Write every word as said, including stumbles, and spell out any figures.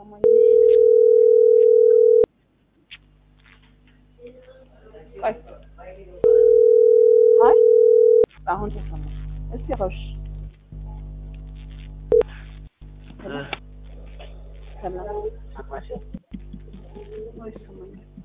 አይሰማኝም ቆይ ሃይ አሁን ተሰማ እስኪ አውሽ ሰላም ሰላም ሰማሽ ወይ ሰማኝ